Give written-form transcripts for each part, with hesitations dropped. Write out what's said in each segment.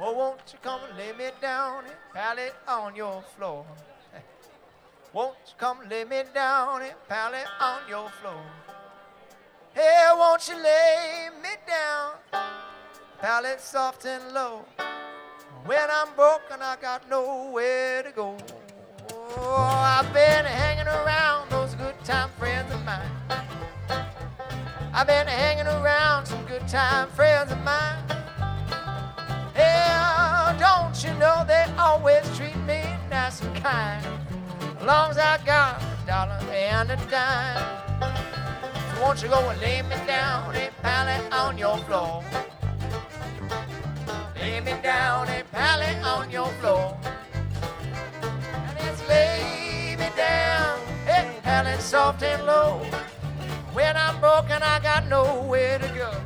Oh, won't you come and lay me down and pallet on your floor? Won't you come and lay me down and pallet on your floor? Hey, won't you lay me down, pallet soft and low? When I'm broken, I got nowhere to go. Oh, I've been hanging around those good time friends of mine. I've been hanging around some good time friends of mine. Yeah, don't you know they always treat me nice and kind, as long as I got a dollar and a dime. So won't you go and lay me down a pallet on your floor? Lay me down a pallet on your floor. And it's lay me down a pallet soft and low. When I'm broken, I got nowhere to go.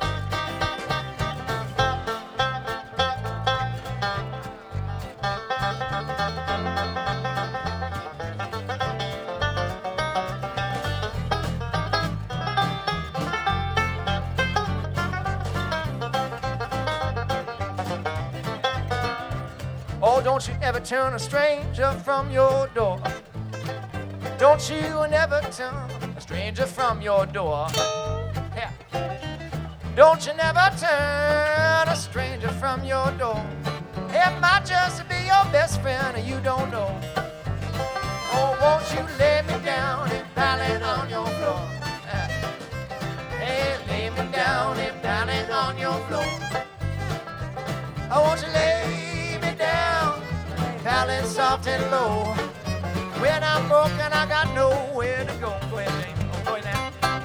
Oh, don't you ever turn a stranger from your door. Don't you never turn a stranger from your door. Yeah. Don't you never turn a stranger from your door. It might just be your best friend and you don't know. Oh, won't you lay me down and pallet on your floor? Hey, lay me down and pallet on your floor. Oh, won't you lay me down, pallet soft and low. When I'm broken, I got nowhere to go. Go ahead, James. Oh, go ahead now.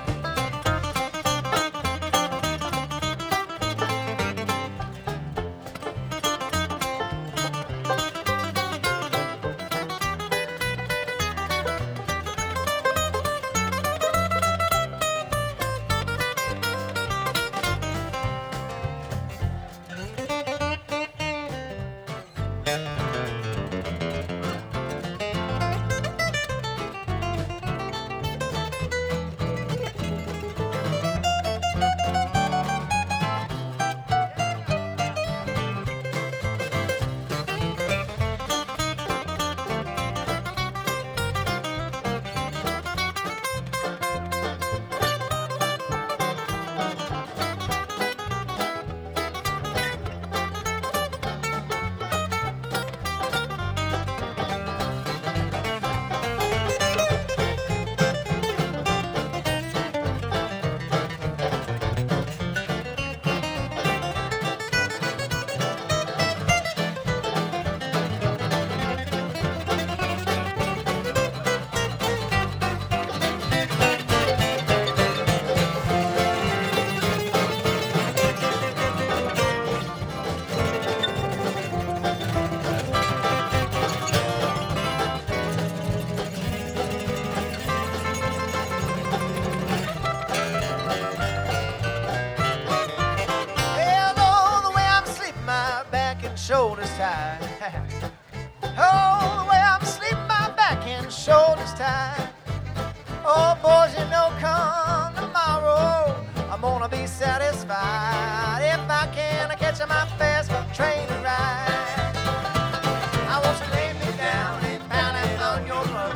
Shoulders tied. Oh, the way I'm sleeping, my back and shoulders tied. Oh, boys, you know, come tomorrow, I'm gonna be satisfied if I can catch my fast train ride. I want you to lay me down and pallet on your floor.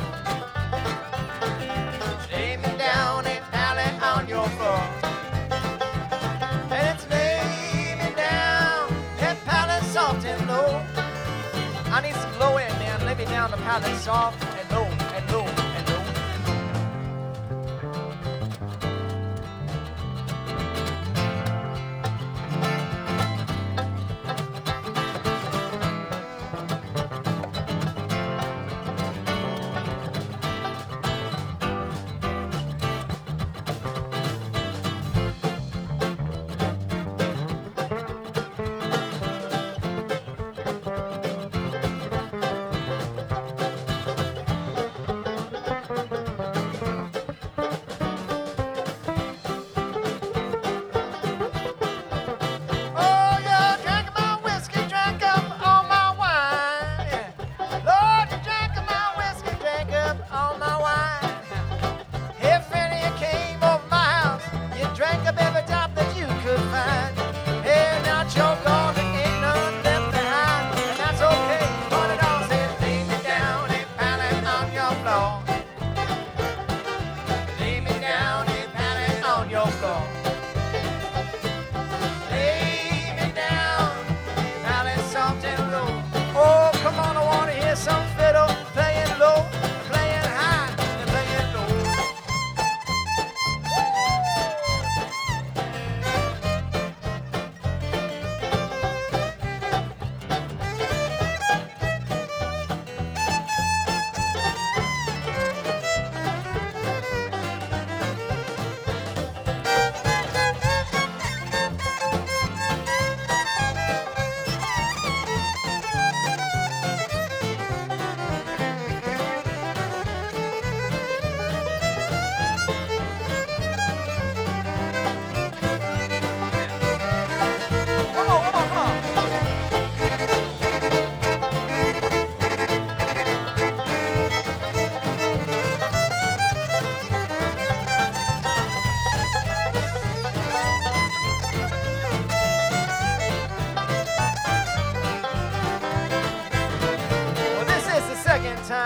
Lay me down and pallet on your floor. And it's lay me down and pallet soft and low. I need some low end, man. Lay me down the pallet soft and low and low and low.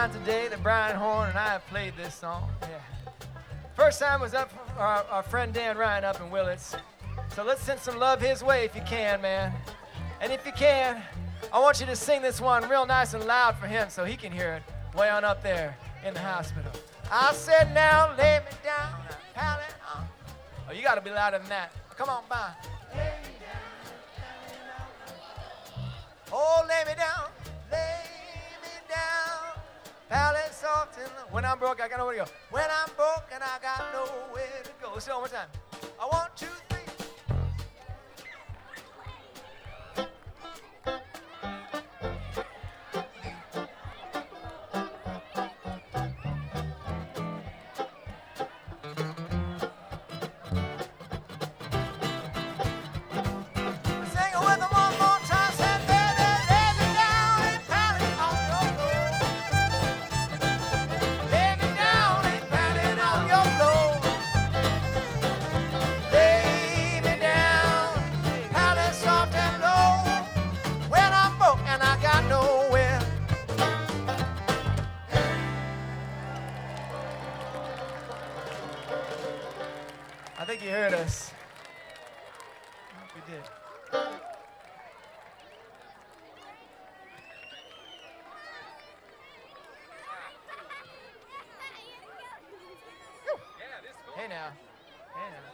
time today that Brian Horn and I have played this song. Yeah. First time was up for our friend Dan Ryan up in Willits. So let's send some love his way if you can, man. And if you can, I want you to sing this one real nice and loud for him so he can hear it way on up there in the hospital. I said, now lay me down, pallet on. Oh, you got to be louder than that. Come on, by. Lay me down. Oh, lay me down. Lay me down. Pallet soft in the... When I'm broke, I got nowhere to go. When I'm broke and I got nowhere to go. Let's do it one more time. I want 2, 3. I think you heard us. I hope we did. Hey now. Hey now.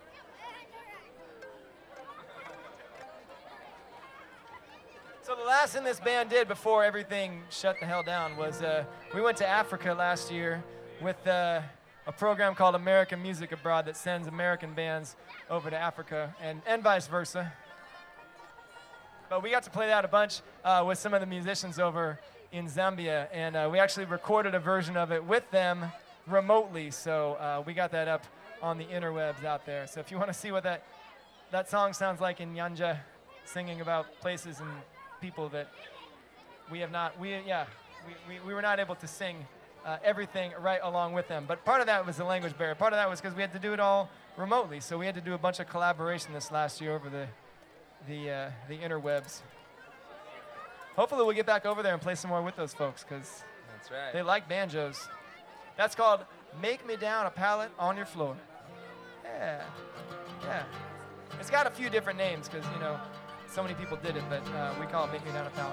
So the last thing this band did before everything shut the hell down was we went to Africa last year with a program called American Music Abroad that sends American bands over to Africa and vice versa. But we got to play that a bunch with some of the musicians over in Zambia, and we actually recorded a version of it with them remotely, so we got that up on the interwebs out there. So if you want to see what that song sounds like in Nyanja, singing about places and people that we have not, we were not able to sing everything right along with them. But part of that was the language barrier. Part of that was because we had to do it all remotely. So we had to do a bunch of collaboration this last year over the interwebs. Hopefully we'll get back over there and play some more with those folks because That's right. they like banjos. That's called Make Me Down a Pallet on Your Floor. Yeah, yeah. It's got a few different names because, you know, so many people did it, but we call it Make Me Down a Pallet.